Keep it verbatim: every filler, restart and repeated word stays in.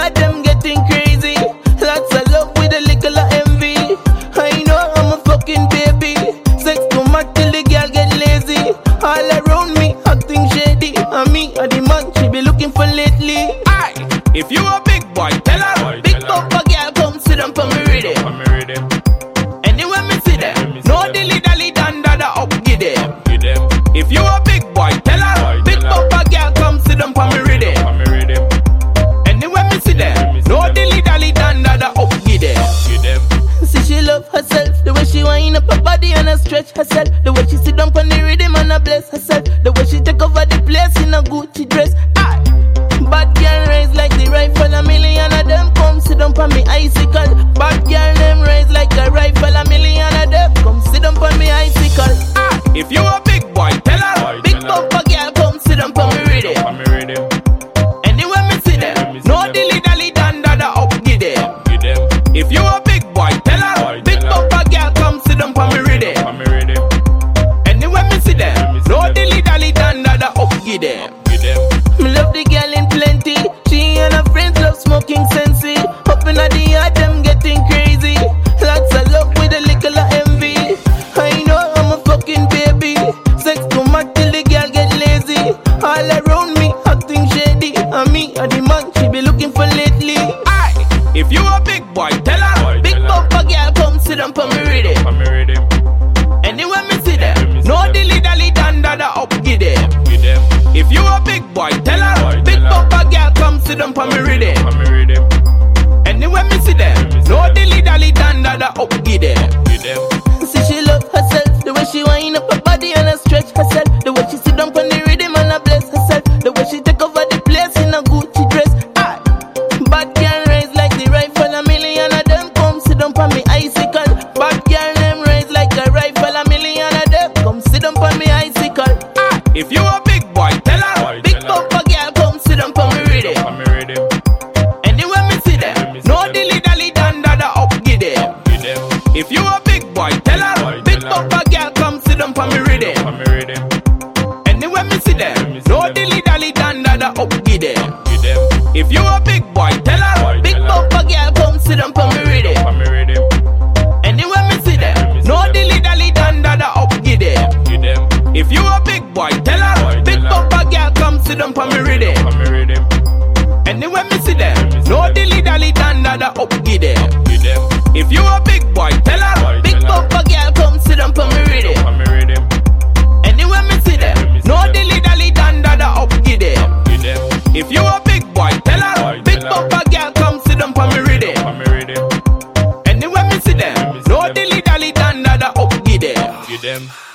yard, them getting crazy. Lots of love with a little of envy. I know I'm a fucking baby. Sex too much till the girl get lazy. All around me acting shady, and me and the man she be looking for lately. Aye, if you a big boy, tell her. Boy, big bumper girl, come sit down for me ready. Anywhere me see them, no dilly dally dan da da up give them. If you a big boy, tell her. Big bumper girl, come sit down for me ready. Anywhere me see them, no dilly dally dan da da up give them. See she love herself, the way she wind up her body and her stretch herself, the way she sit down on the rhythm and her bless herself, the way she take over the place in a Gucci dress. Aye. Bad girl raise like the rifle, a million of them come sit down on me icicle. Bad girl them raise like a rifle, a million of them come sit down on me icicle. Aye, if you a big boy, tell her. Boy, big bumper girl, come sit down on me ready. Anywhere me see them, no dilly dally dan da da up give them. If you a big boy, tell her. Big bumper girl, come sit down on me ready. Anywhere me see them, no dilly dally dan da da up give them. Me love the girl in plenty. She and her friends love smoking sensei. Up in the yard, them getting crazy. Lots of love with a little of envy. I know I'm a fucking baby. Sex too much till the girl get lazy. All around me acting shady, and me and the man she be looking for lately. Aye, if you a big boy, tell her. Big bumper girl, come sit down for me ready. Anywhere me see them, no dilly dally dan da da up give them. If you a big boy, tell her. Big bumper girl, come sit down for me ready. Anywhere me see them, no dilly dally dan da da up give them. See she love herself, the way she wind up her body and her stretch herself, the way she sit down on the rhythm and her bless herself, the way she take over the place in a Gucci dress. Aye. Bad girl raise like the rifle, a million of them come sit down on me icicle. Bad girl them raise like a rifle, a million of them come sit down on me icicle. Aye, if you a big boy, tell her. Big bumper girl, come sit down for me ready. Anywhere me see them, no dilly dally dan da da up give them. If you a big boy, tell her. Big bumper girl, come sit down for me ready. Anywhere me see them, no dilly dally dan da da up give them. If you a big boy, tell her. Big bumper girl, come sit down for me ready. Anywhere me see them, no dilly dally dan da da up give them. If you a big boy, tell her. Big bumper girl, come sit down for me ready. Anywhere me see them, no dilly dally dan da da up give them. If you a big boy, tell her. Big bumper girl, come sit down for me ready. Anywhere me see them, no dilly dally dan da da up give them. If you a big boy, tell her. Big bumper girl, come sit down for me ready. Anywhere me see them, no dilly dally dan da da up give them.